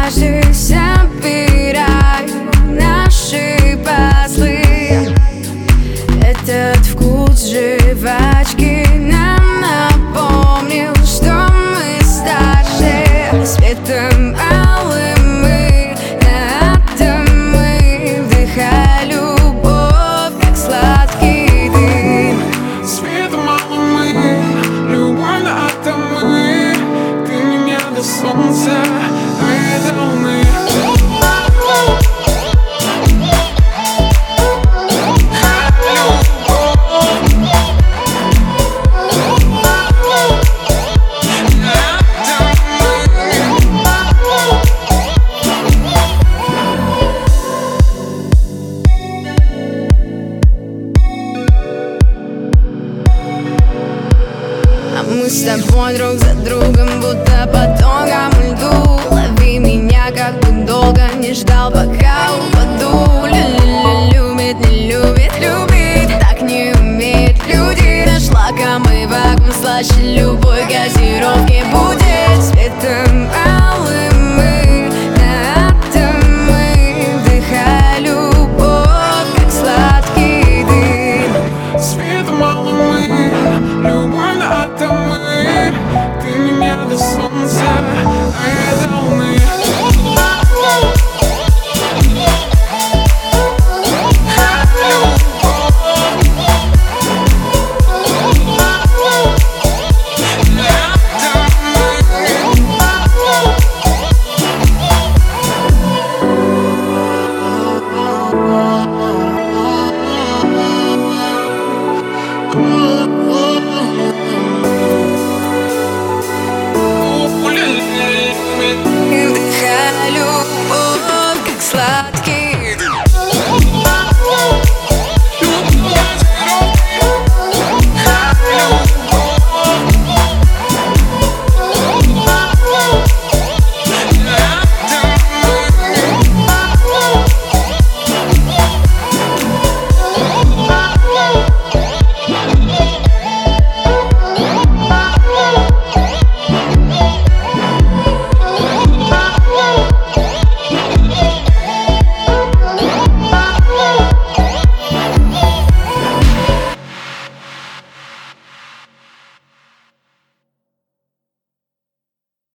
Дважды собираю наши пазлы. Этот вкус жвачки нам напомнил, что мы старше. Светом алым мы на атомы, вдыхая любовь, как сладкий дым. Светом алым мы, любовь на атомы. Ты меня до солнца, а я до луны. Мы с тобой друг за другом, будто по тонкому льду. Лови меня, как бы долго не ждал, пока упаду. Любит, не любит, любит, так не умеют люди. Наш лакомый вакуум слаще любой газировки будет.